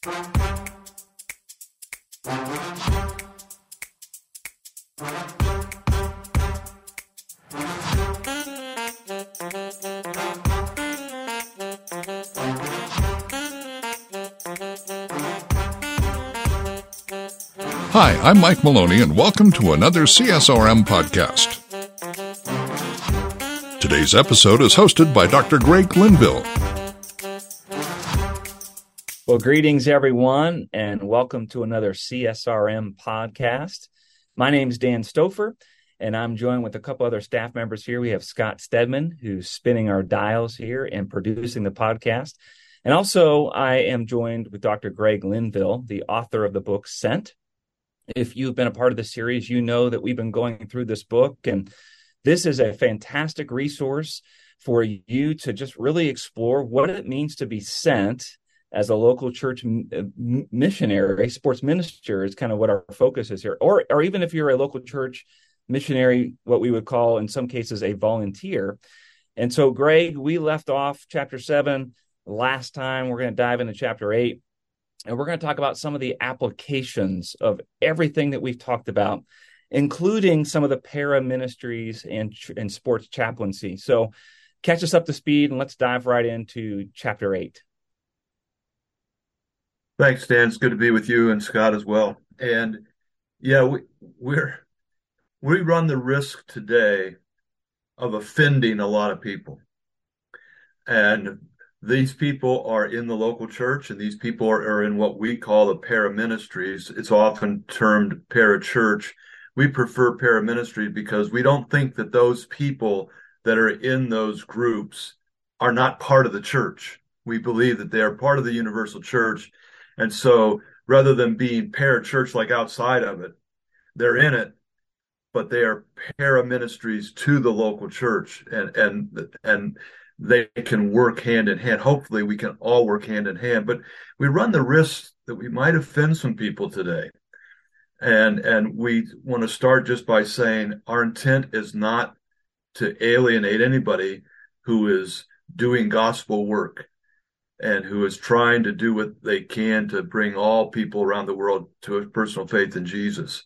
Hi, I'm Mike Maloney, and welcome to another CSRM podcast. Today's episode is hosted by Dr. Greg Linville. Well, greetings, everyone, and welcome to another CSRM podcast. My name is Dan Stouffer, and I'm joined with a couple other staff members here. We have Scott Stedman, who's spinning our dials here and producing the podcast. And also, I am joined with Dr. Greg Linville, the author of the book Sent. If you've been a part of the series, you know that we've been going through this book, and this is a fantastic resource for you to just really explore what it means to be sent as a local church missionary. Sports minister is kind of what our focus is here, or even if you're a local church missionary, what we would call in some cases a volunteer. And so, Greg, we left off chapter 7 last time. We're going to dive into chapter 8. And we're going to talk about some of the applications of everything that we've talked about, including some of the para-ministries and sports chaplaincy. So catch us up to speed, and let's dive right into chapter 8. Thanks, Dan. It's good to be with you and Scott as well. And yeah, we run the risk today of offending a lot of people. And these people are in the local church, and these people are in what we call the para-ministries. It's often termed para-church. We prefer para-ministry because we don't think that those people that are in those groups are not part of the church. We believe that they are part of the universal church. And so rather than being para-church like outside of it, they're in it, but they are para-ministries to the local church. And they can work hand in hand. Hopefully we can all work hand in hand, but we run the risk that we might offend some people today. And we want to start just by saying our intent is not to alienate anybody who is doing gospel work and who is trying to do what they can to bring all people around the world to a personal faith in Jesus.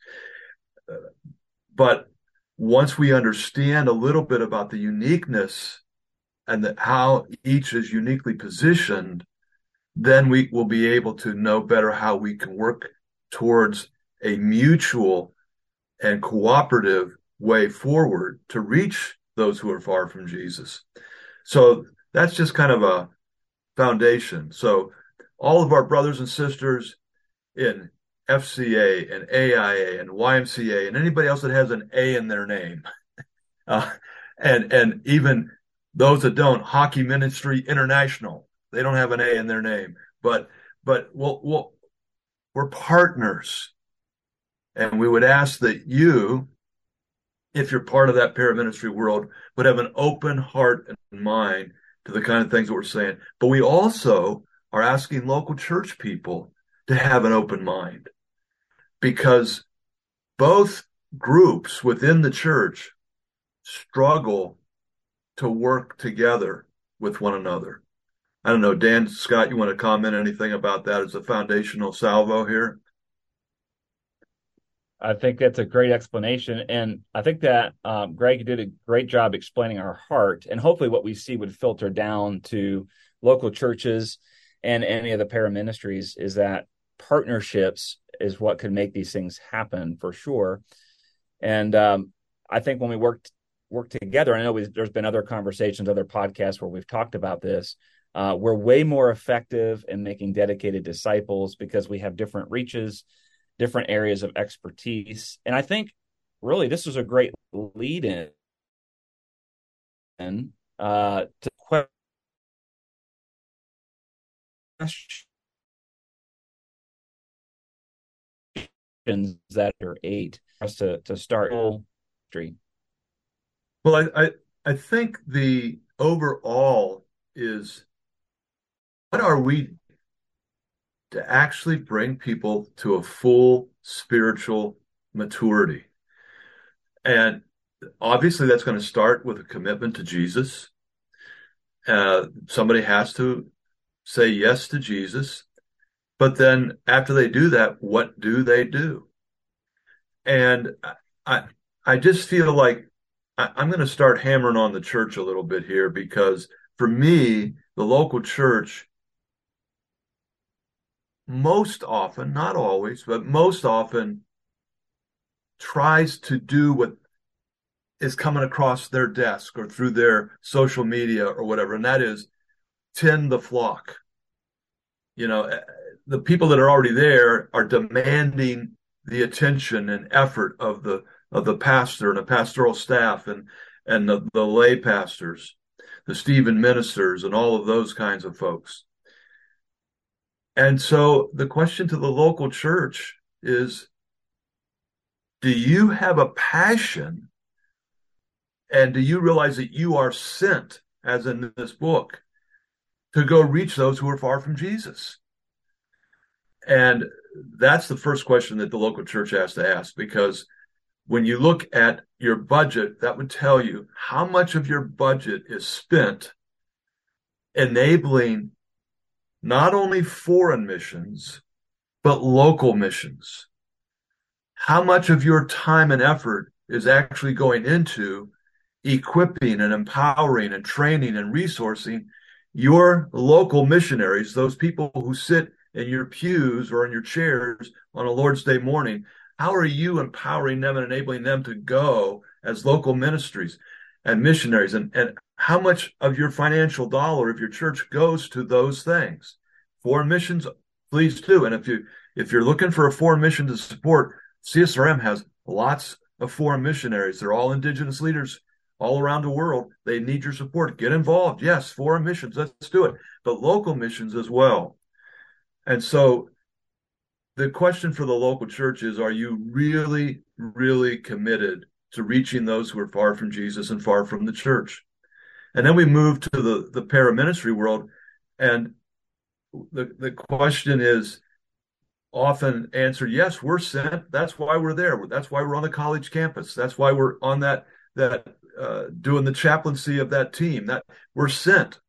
But once we understand a little bit about the uniqueness and how each is uniquely positioned, then we will be able to know better how we can work towards a mutual and cooperative way forward to reach those who are far from Jesus. So that's just kind of a foundation. So all of our brothers and sisters in FCA and AIA and YMCA and anybody else that has an A in their name, and even those that don't, Hockey Ministry International, they don't have an A in their name, but we're partners. And we would ask that you, if you're part of that para-ministry world, would have an open heart and mind to the kind of things that we're saying. But we also are asking local church people to have an open mind, because both groups within the church struggle to work together with one another. I don't know, Dan, Scott, you want to comment anything about that as a foundational salvo here? I think that's a great explanation. And I think that Greg did a great job explaining our heart. And hopefully what we see would filter down to local churches and any of the para-ministries is that partnerships is what can make these things happen for sure. And I think when we work together, I know there's been other conversations, other podcasts where we've talked about this. We're way more effective in making dedicated disciples because we have different reaches, different areas of expertise. And I think really this is a great lead in to questions that are 8 for us to start. Well, I think the overall is, what are we to actually bring people to a full spiritual maturity? And obviously that's going to start with a commitment to Jesus. Somebody has to say yes to Jesus. But then after they do that, what do they do? And I, I just feel like I'm going to start hammering on the church a little bit here, because for me, the local church, most often, not always, but most often, tries to do what is coming across their desk or through their social media or whatever, and that is tend the flock. The people that are already there are demanding the attention and effort of the pastor and the pastoral staff and the lay pastors, the Stephen ministers, and all of those kinds of folks. And so the question to the local church is, do you have a passion, and do you realize that you are sent, as in this book, to go reach those who are far from Jesus? And that's the first question that the local church has to ask, because when you look at your budget, that would tell you how much of your budget is spent enabling not only foreign missions, but local missions. How much of your time and effort is actually going into equipping and empowering and training and resourcing your local missionaries, those people who sit in your pews or in your chairs on a Lord's Day morning? How are you empowering them and enabling them to go as local ministries and missionaries? And how much of your financial dollar of your church goes to those things? Foreign missions, please do. And if you're looking for a foreign mission to support, CSRM has lots of foreign missionaries. They're all indigenous leaders all around the world. They need your support. Get involved. Yes, foreign missions, let's do it. But local missions as well. And so the question for the local church is, are you really, really committed to reaching those who are far from Jesus and far from the church? And then we move to the paraministry world, and the question is often answered, yes, we're sent. That's why we're there. That's why we're on the college campus. That's why we're on that doing the chaplaincy of that team. That we're sent.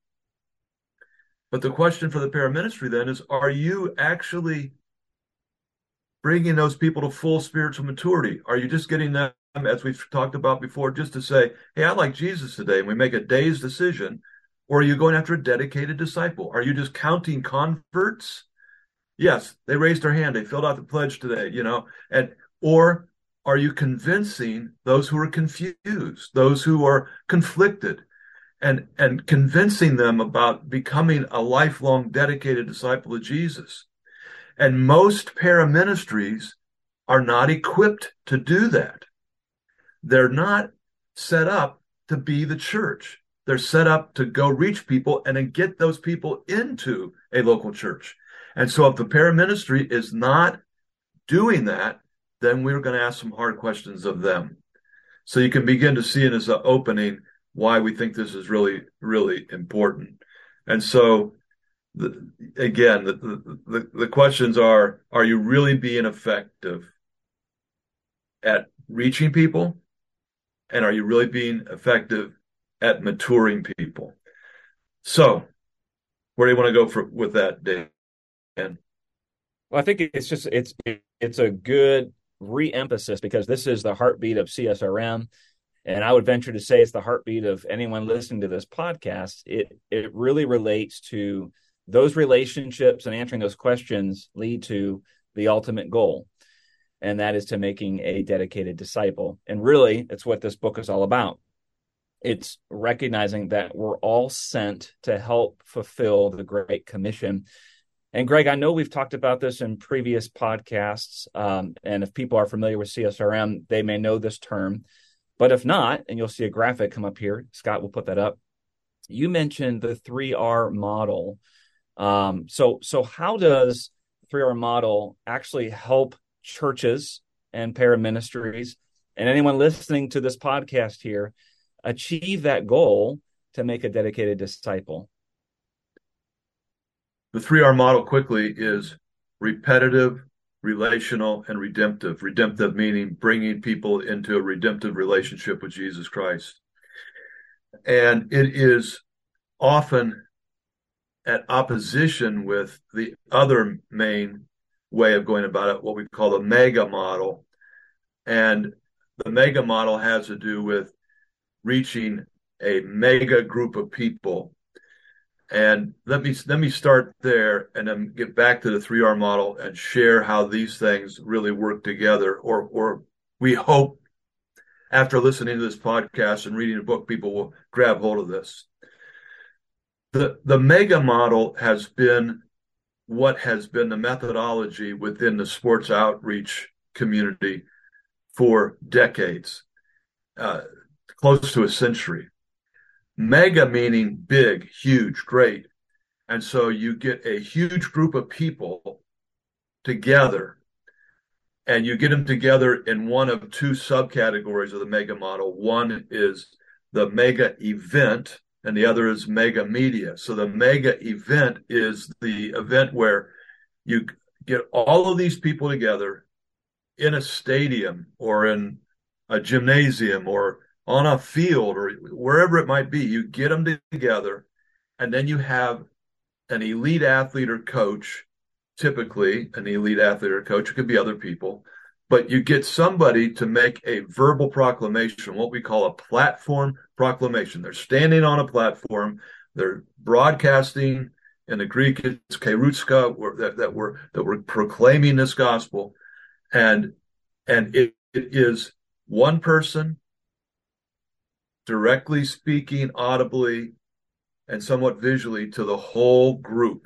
But the question for the paraministry then is, are you actually bringing those people to full spiritual maturity? Are you just getting them, as we've talked about before, just to say, hey, I like Jesus today, and we make a day's decision? Or are you going after a dedicated disciple? Are you just counting converts? Yes, they raised their hand, they filled out the pledge today, or are you convincing those who are confused, those who are conflicted, and convincing them about becoming a lifelong dedicated disciple of Jesus? And most paraministries are not equipped to do that. They're not set up to be the church. They're set up to go reach people and then get those people into a local church. And so if the paraministry is not doing that, then we're going to ask some hard questions of them. So you can begin to see it as an opening why we think this is really, really important. And so, the questions are you really being effective at reaching people? And are you really being effective at maturing people? So where do you want to go with that, Dan? Well, I think it's a good re-emphasis, because this is the heartbeat of CSRM. And I would venture to say it's the heartbeat of anyone listening to this podcast. It really relates to those relationships, and answering those questions lead to the ultimate goal. And that is to making a dedicated disciple. And really, it's what this book is all about. It's recognizing that we're all sent to help fulfill the Great Commission. And Greg, I know we've talked about this in previous podcasts, and if people are familiar with CSRM, they may know this term. But if not, and you'll see a graphic come up here, Scott will put that up. You mentioned the 3R model. So how does the 3R model actually help churches and paraministries and anyone listening to this podcast here achieve that goal to make a dedicated disciple? The 3R model quickly is repetitive, relational, and redemptive. Redemptive meaning bringing people into a redemptive relationship with Jesus Christ. And it is often at opposition with the other main way of going about it, what we call the mega model. And the mega model has to do with reaching a mega group of people. And let me start there and then get back to the 3R model and share how these things really work together, or we hope after listening to this podcast and reading a book, people will grab hold of this. The mega model has been what has been the methodology within the sports outreach community for decades, close to a century. Mega meaning big, huge, great. And so you get a huge group of people together, and you get them together in one of two subcategories of the mega model. One is the mega event, and the other is mega media. So the mega event is the event where you get all of these people together in a stadium or in a gymnasium or on a field or wherever it might be. You get them together, and then you have an elite athlete or coach, typically an elite athlete or coach. It could be other people, but you get somebody to make a verbal proclamation, what we call a platform proclamation. They're standing on a platform. They're broadcasting. In the Greek, it's keruska, that we're proclaiming this gospel, and it is one person directly speaking audibly and somewhat visually to the whole group.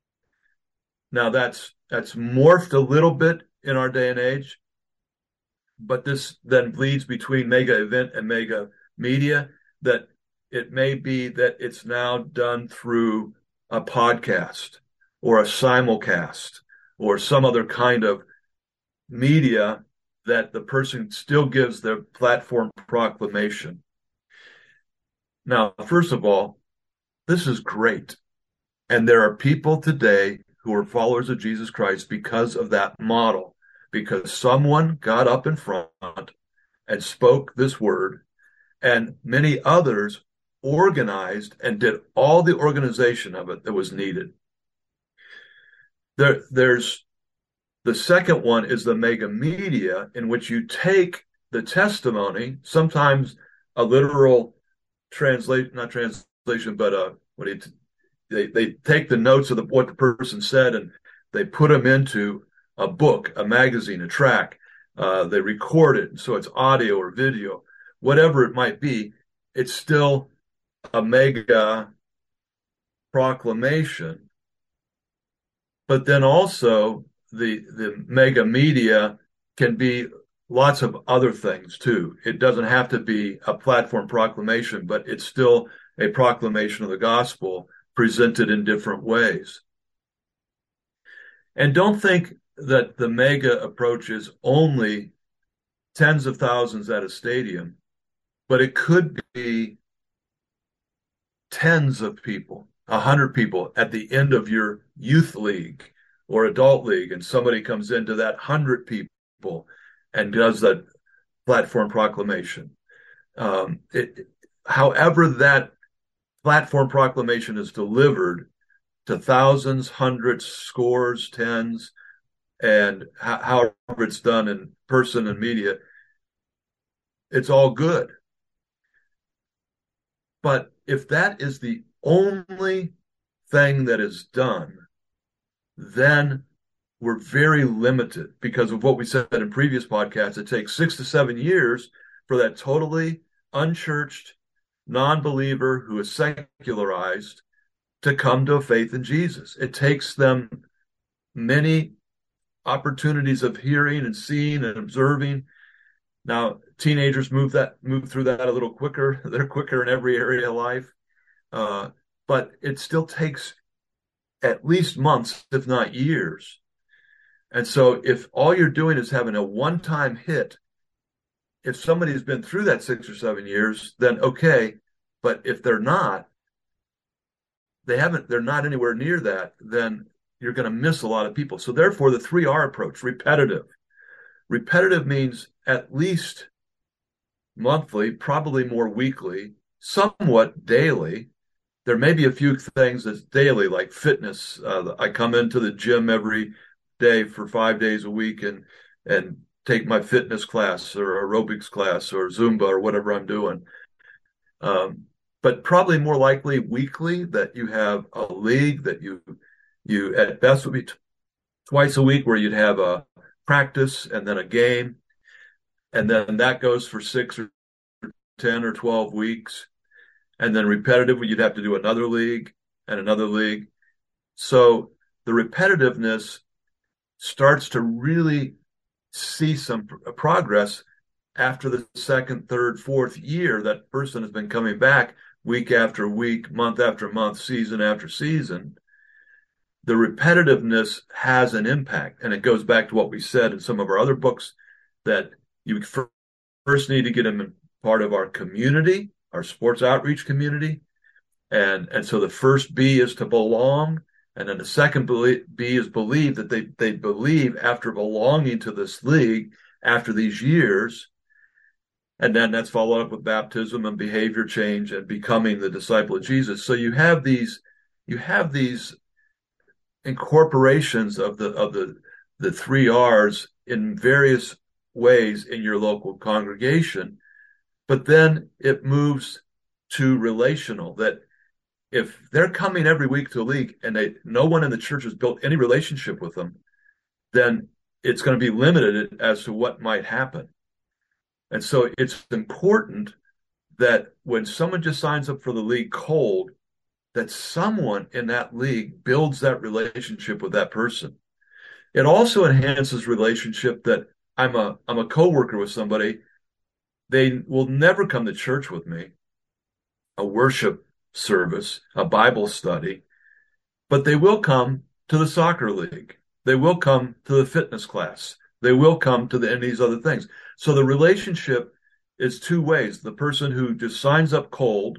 Now that's morphed a little bit in our day and age, but this then bleeds between mega event and mega media, that it may be that it's now done through a podcast or a simulcast or some other kind of media that the person still gives their platform proclamation. Now, first of all, this is great. And there are people today who are followers of Jesus Christ because of that model, because someone got up in front and spoke this word, and many others organized and did all the organization of it that was needed. There's the second one is the mega media, in which you take the testimony, sometimes a literal not translation, but they take the notes of what the person said and they put them into a book, a magazine, a track. They record it, so it's audio or video, whatever it might be. It's still a mega proclamation. But then also the mega media can be lots of other things too. It doesn't have to be a platform proclamation, but it's still a proclamation of the gospel presented in different ways. And don't think that the mega approach is only tens of thousands at a stadium, but it could be tens of people, 100 people at the end of your youth league or adult league, and somebody comes into that 100 people and does that platform proclamation. However that platform proclamation is delivered to thousands, hundreds, scores, tens, and however it's done in person and media, it's all good. But if that is the only thing that is done, then we're very limited because of what we said in previous podcasts. It takes 6 to 7 years for that totally unchurched non-believer who is secularized to come to a faith in Jesus. It takes them many opportunities of hearing and seeing and observing. Now, teenagers move through that a little quicker. They're quicker in every area of life. But it still takes at least months, if not years. And so if all you're doing is having a one-time hit, if somebody's been through that 6 or 7 years, then okay. But if they're not anywhere near that, then you're going to miss a lot of people. So therefore, the 3R approach, repetitive. Repetitive means at least monthly, probably more weekly, somewhat daily, there may be a few things that's daily, like fitness. I come into the gym every day for 5 days a week and take my fitness class or aerobics class or Zumba or whatever I'm doing. But probably more likely weekly that you have a league that you at best would be twice a week where you'd have a practice and then a game, and then that goes for 6 or 10 or 12 weeks, and then repetitive you'd have to do another league and another league. So the repetitiveness starts to really see some progress after the second, third, fourth year. That person has been coming back week after week, month after month, season after season. The repetitiveness has an impact. And it goes back to what we said in some of our other books, that you first need to get them part of our community, our sports outreach community. And so the first B is to belong. And then the second B is believe, that they believe after belonging to this league after these years. And then that's followed up with baptism and behavior change and becoming the disciple of Jesus. So you have these incorporations of the three R's in various ways in your local congregation. But then it moves to relational, that if they're coming every week to a league and no one in the church has built any relationship with them, then it's going to be limited as to what might happen. And so it's important that when someone just signs up for the league cold, that someone in that league builds that relationship with that person. It also enhances relationship that I'm a coworker with somebody. They will never come to church with me, a worship service, a Bible study, but they will come to the soccer league. They will come to the fitness class. They will come to any of these other things. So the relationship is two ways. The person who just signs up cold,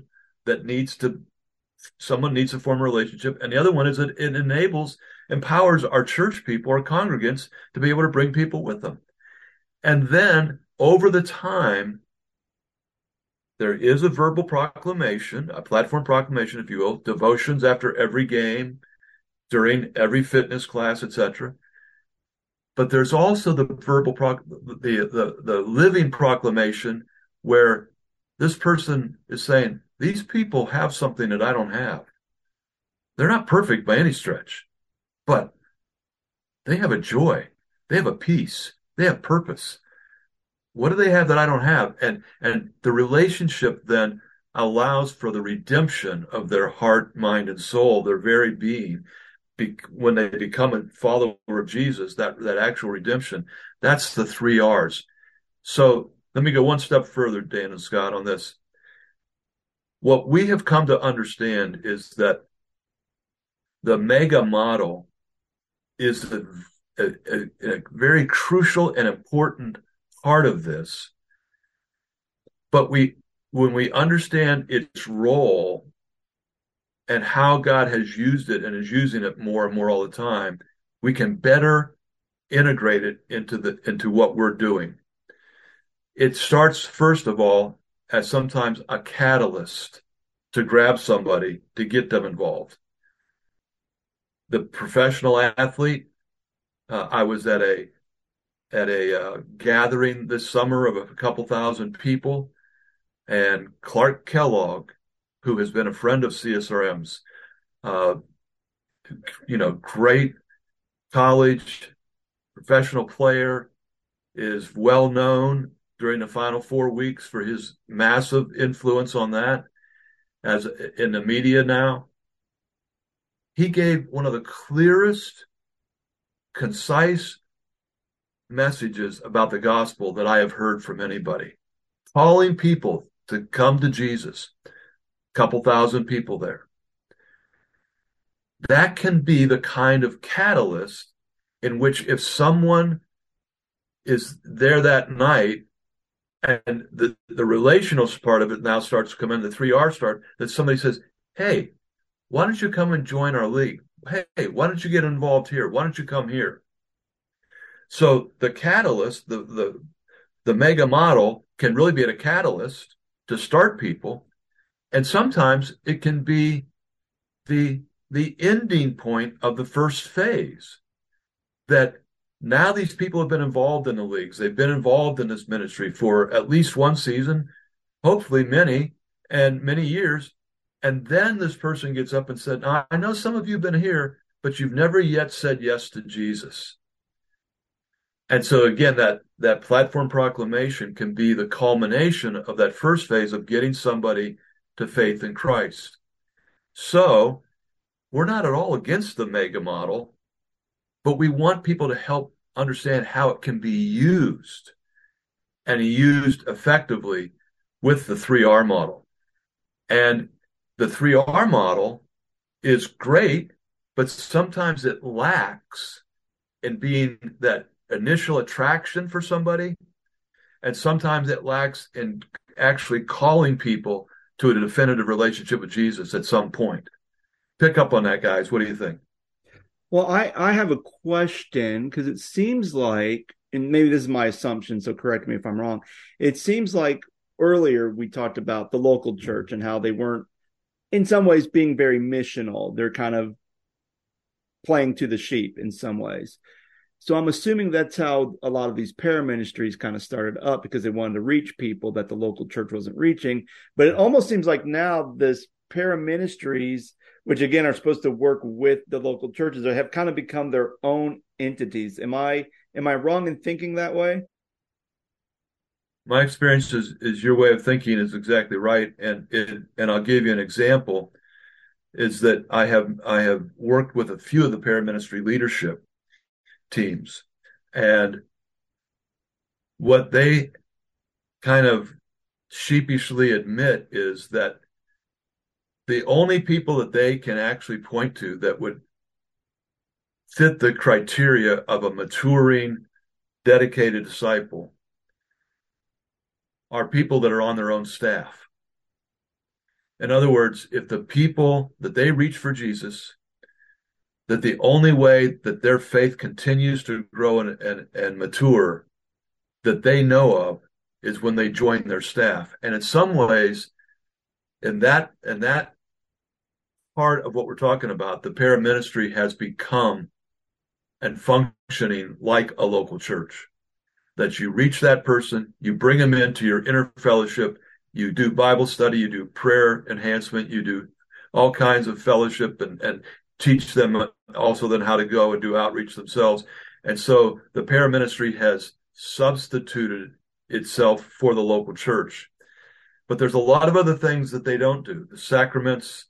someone needs to form a relationship. And the other one is that it empowers our church people, our congregants, to be able to bring people with them. And then over the time, there is a verbal proclamation, a platform proclamation, if you will, devotions after every game, during every fitness class, etc. But there's also the verbal the living proclamation, where this person is saying, these people have something that I don't have. They're not perfect by any stretch, but they have a joy. They have a peace. They have purpose. What do they have that I don't have? And the relationship then allows for the redemption of their heart, mind, and soul, their very being. When they become a follower of Jesus, that actual redemption, that's the three R's. So let me go one step further, Dan and Scott, on this. What we have come to understand is that the mega model is a very crucial and important part of this. But when we understand its role and how God has used it and is using it more and more all the time, we can better integrate it into what we're doing. It starts, first of all, as sometimes a catalyst to grab somebody to get them involved. The professional athlete, I was at a gathering this summer of a couple thousand people, and Clark Kellogg, who has been a friend of CSRM's, great college professional player, is well known during the Final 4 weeks for his massive influence on that, as in the media now. He gave one of the clearest, concise messages about the gospel that I have heard from anybody, calling people to come to Jesus. A couple thousand people there. That can be the kind of catalyst in which, if someone is there that night, and the relational part of it now starts to come in, the 3R start, that somebody says, hey, why don't you come and join our league? Hey, why don't you get involved here? Why don't you come here? So the catalyst, the mega model, can really be a catalyst to start people. And sometimes it can be the ending point of the first phase. That now these people have been involved in the leagues. They've been involved in this ministry for at least one season, hopefully many years. And then this person gets up and said, I know some of you have been here, but you've never yet said yes to Jesus. And so again, that platform proclamation can be the culmination of that first phase of getting somebody to faith in Christ. So we're not at all against the mega model, but we want people to help understand how it can be used and used effectively with the 3R model. And the 3R model is great, but sometimes it lacks in being that initial attraction for somebody. And sometimes it lacks in actually calling people to a definitive relationship with Jesus at some point. Pick up on that, guys. What do you think? Well, I have a question, because it seems like, and maybe this is my assumption, so correct me if I'm wrong. It seems like earlier we talked about the local church and how they weren't, in some ways, being very missional. They're kind of playing to the sheep in some ways. So I'm assuming that's how a lot of these paraministries kind of started up, because they wanted to reach people that the local church wasn't reaching. But it almost seems like now this paraministries, which again are supposed to work with the local churches, have kind of become their own entities. Am I wrong in thinking that way? My experience is your way of thinking is exactly right, and I'll give you an example. Is that I have worked with a few of the paraministry leadership teams, and what they kind of sheepishly admit is that the only people that they can actually point to that would fit the criteria of a maturing, dedicated disciple are people that are on their own staff. In other words, if the people that they reach for Jesus, that the only way that their faith continues to grow and mature that they know of is when they join their staff. And in some ways, in that part of what we're talking about, the paraministry has become and functioning like a local church. That you reach that person, you bring them into your inner fellowship, you do Bible study, you do prayer enhancement, you do all kinds of fellowship and teach them also then how to go and do outreach themselves. And so the paraministry has substituted itself for the local church. But there's a lot of other things that they don't do. The sacraments,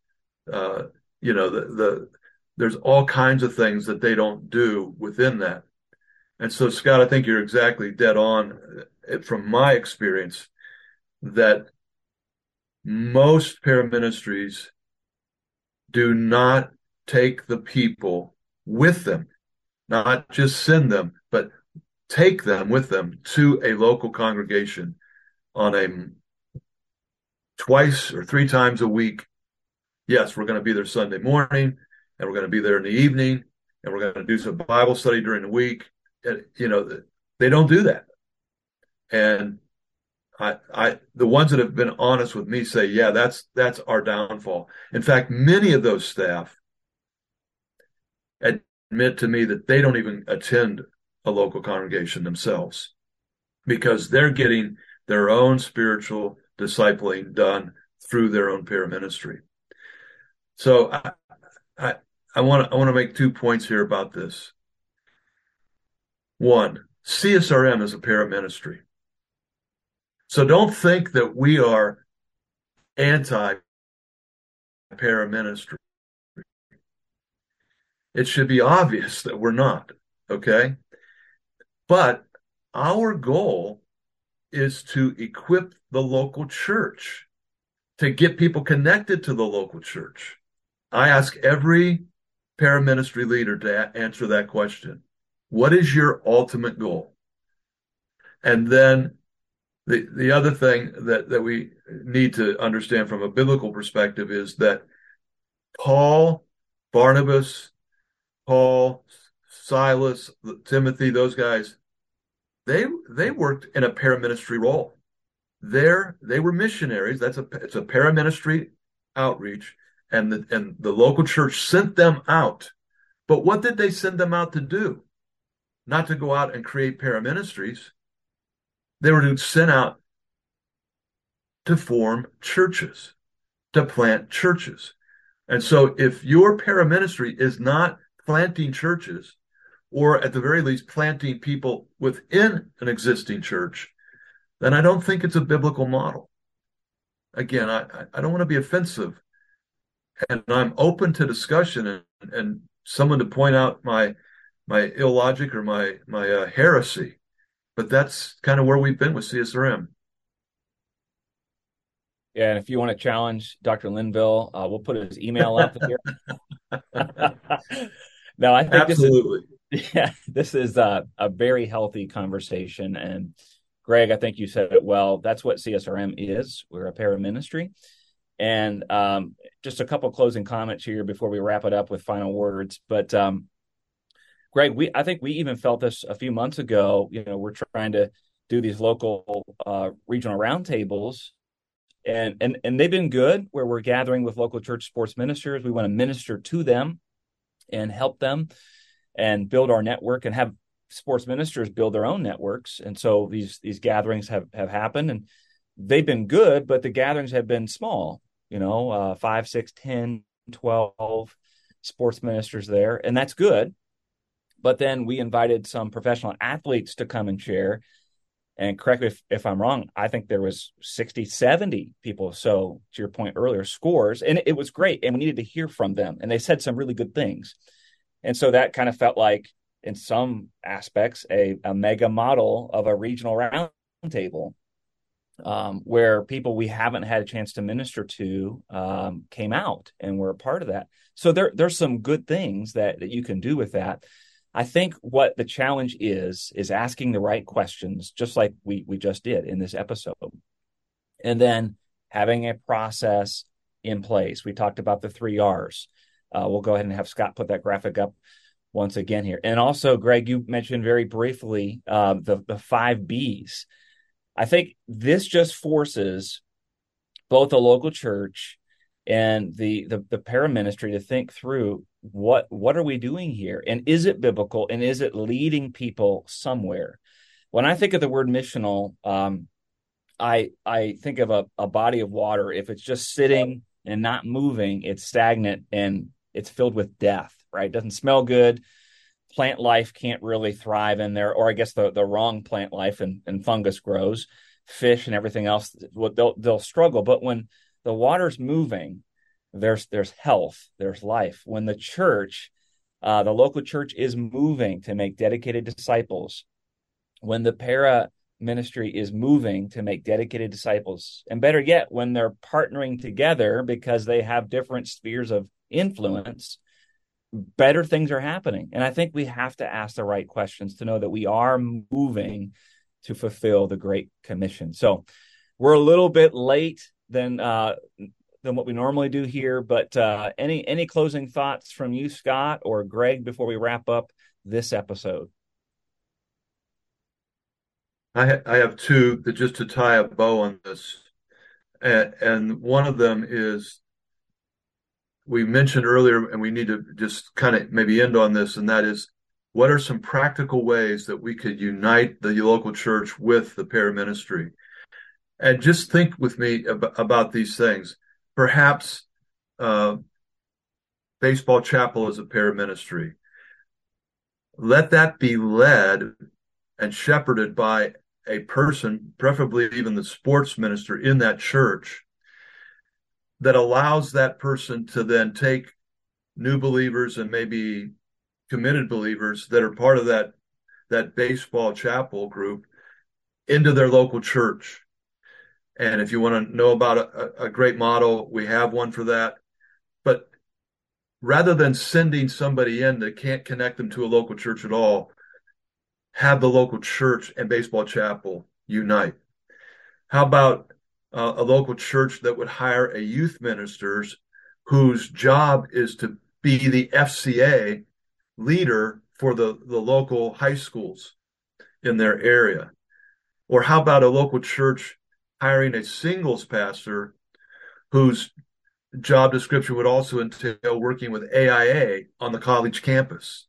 there's all kinds of things that they don't do within that. And so, Scott, I think you're exactly dead on from my experience that most paraministries do not take the people with them, not just send them, but take them with them to a local congregation on a twice or three times a week. Yes, we're going to be there Sunday morning, and we're going to be there in the evening, and we're going to do some Bible study during the week. They don't do that. And the ones that have been honest with me say, yeah, that's our downfall. In fact, many of those staff admit to me that they don't even attend a local congregation themselves because they're getting their own spiritual discipling done through their own paraministry. So I want to make 2 points here about this. One, CSRM is a paraministry. So don't think that we are anti-paraministry. It should be obvious that we're not, okay? But our goal is to equip the local church, to get people connected to the local church. I ask every paraministry leader to answer that question. What is your ultimate goal? And then the other thing that we need to understand from a biblical perspective is that Paul, Barnabas, Paul, Silas, Timothy, those guys, they worked in a paraministry role. They were missionaries. It's a paraministry outreach, and the local church sent them out. But what did they send them out to do? Not to go out and create paraministries. They were sent out to form churches, to plant churches. And so if your paraministry is not planting churches, or at the very least planting people within an existing church, then I don't think it's a biblical model. Again, I don't want to be offensive, and I'm open to discussion and someone to point out my illogic or my heresy, but that's kind of where we've been with CSRM. Yeah, and if you want to challenge Dr. Linville, we'll put his email up here. No, I think absolutely. This is a very healthy conversation. And Greg, I think you said it well. That's what CSRM is. We're a paraministry. And just a couple closing comments here before we wrap it up with final words. But Greg, I think we even felt this a few months ago. We're trying to do these local regional roundtables, and they've been good, where we're gathering with local church sports ministers. We want to minister to them and help them and build our network, and have sports ministers build their own networks. And so these gatherings have happened, and they've been good, but the gatherings have been small, 5, 6, 10, 12 sports ministers there. And that's good. But then we invited some professional athletes to come and share. And correct me if I'm wrong, I think there was 60, 70 people. So to your point earlier, scores, and it was great. And we needed to hear from them. And they said some really good things. And so that kind of felt like, in some aspects, a mega model of a regional roundtable, where people we haven't had a chance to minister to came out and were a part of that. So there's some good things that you can do with that. I think what the challenge is asking the right questions, just like we just did in this episode, and then having a process in place. We talked about the 3 R's. We'll go ahead and have Scott put that graphic up once again here. And also, Greg, you mentioned very briefly the 5 B's. I think this just forces both the local church and the paraministry to think through what are we doing here, and is it biblical, and is it leading people somewhere? When I think of the word missional, I think of a body of water. If it's just sitting and not moving, it's stagnant and it's filled with death, right? It doesn't smell good. Plant life can't really thrive in there, or I guess the wrong plant life and fungus grows. Fish and everything else, they'll struggle. But when the water's moving, there's health, there's life. When the church, the local church, is moving to make dedicated disciples, when the para ministry is moving to make dedicated disciples, and better yet, when they're partnering together because they have different spheres of influence, better things are happening. And I think we have to ask the right questions to know that we are moving to fulfill the Great Commission. So we're a little bit late than what we normally do here, but any closing thoughts from you, Scott or Greg, before we wrap up this episode? I have 2 that just to tie a bow on this, and one of them is, we mentioned earlier, and we need to just kind of maybe end on this, and that is, what are some practical ways that we could unite the local church with the paraministry? And just think with me about these things. Perhaps Baseball Chapel is a paraministry. Let that be led and shepherded by a person, preferably even the sports minister in that church, that allows that person to then take new believers and maybe committed believers that are part of that Baseball Chapel group into their local church. And if you want to know about a great model, we have one for that. But rather than sending somebody in that can't connect them to a local church at all, have the local church and Baseball Chapel unite. How about a local church that would hire a youth ministers whose job is to be the FCA leader for the local high schools in their area? Or how about a local church hiring a singles pastor whose job description would also entail working with AIA on the college campus.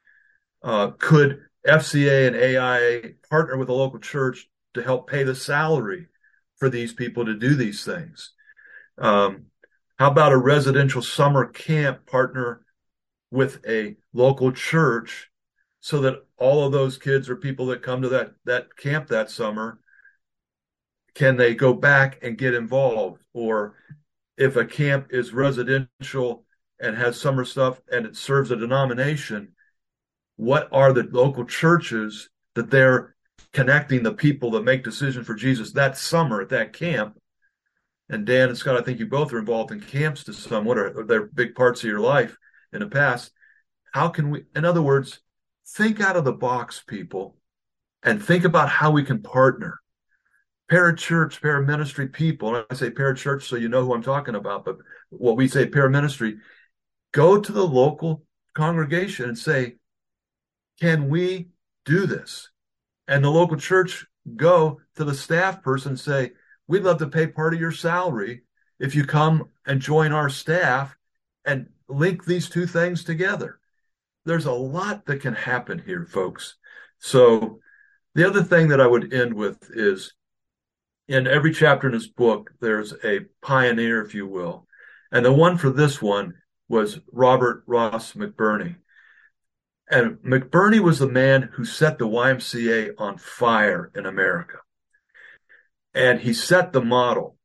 Could FCA and AIA partner with a local church to help pay the salary for these people to do these things? How about a residential summer camp partner with a local church so that all of those kids or people that come to that camp that summer, can they go back and get involved? Or if a camp is residential and has summer stuff and it serves a denomination, what are the local churches that they're connecting the people that make decisions for Jesus that summer at that camp? And Dan and Scott, I think you both are involved in camps to somewhat, or they're big parts of your life in the past. How can we, in other words, think out of the box, people, and think about how we can partner. Parachurch, paraministry people, and I say parachurch so you know who I'm talking about, but what we say paraministry, go to the local congregation and say, can we do this? And the local church go to the staff person and say, we'd love to pay part of your salary if you come and join our staff and link these two things together. There's a lot that can happen here, folks. So the other thing that I would end with is, in every chapter in this book, there's a pioneer, if you will. And the one for this one was Robert Ross McBurney. And McBurney was the man who set the YMCA on fire in America. And he set the model.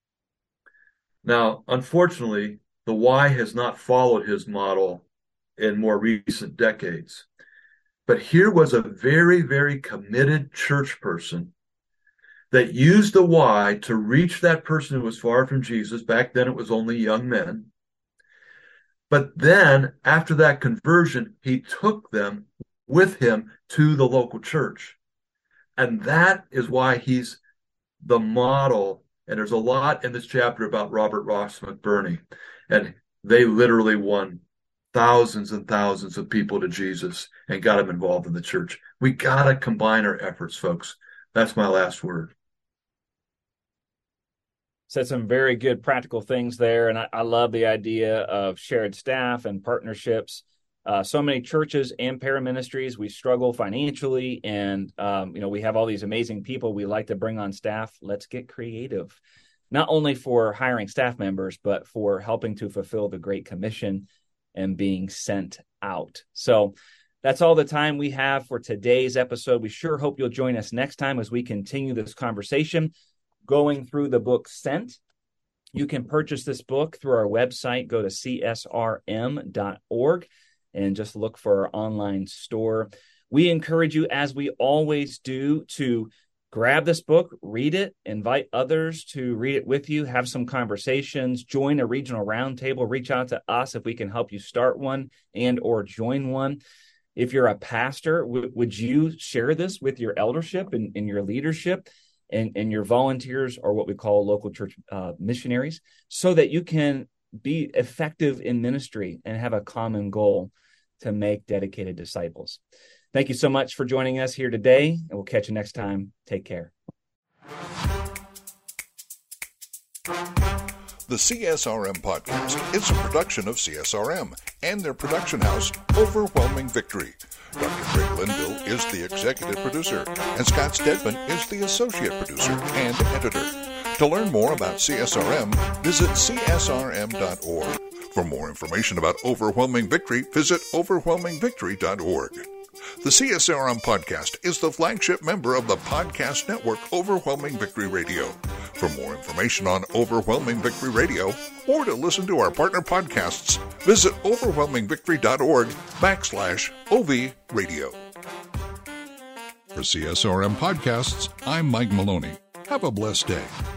Now, unfortunately, the Y has not followed his model in more recent decades. But here was a very, very committed church person that used the Y to reach that person who was far from Jesus. Back then, it was only young men. But then, after that conversion, he took them with him to the local church. And that is why he's the model. And there's a lot in this chapter about Robert Ross McBurney. And they literally won thousands and thousands of people to Jesus and got them involved in the church. We got to combine our efforts, folks. That's my last word. Said some very good practical things there. And I love the idea of shared staff and partnerships. So many churches and paraministries, we struggle financially. And, we have all these amazing people we like to bring on staff. Let's get creative, not only for hiring staff members, but for helping to fulfill the Great Commission and being sent out. So that's all the time we have for today's episode. We sure hope you'll join us next time as we continue this conversation going through the book Sent. You can purchase this book through our website. Go to csrm.org and just look for our online store. We encourage you, as we always do, to grab this book, read it, invite others to read it with you, have some conversations, join a regional roundtable, reach out to us if we can help you start one and or join one. If you're a pastor, would you share this with your eldership and your leadership and your volunteers, or what we call local church missionaries, so that you can be effective in ministry and have a common goal to make dedicated disciples. Thank you so much for joining us here today, and we'll catch you next time. Take care. The CSRM Podcast is a production of CSRM and their production house, Overwhelming Victory. Dr. Craig Linville is the executive producer, and Scott Stedman is the associate producer and editor. To learn more about CSRM, visit csrm.org. For more information about Overwhelming Victory, visit overwhelmingvictory.org. The CSRM Podcast is the flagship member of the podcast network Overwhelming Victory Radio. For more information on Overwhelming Victory Radio, or to listen to our partner podcasts, visit overwhelmingvictory.org/OV Radio. For CSRM Podcasts, I'm Mike Maloney. Have a blessed day.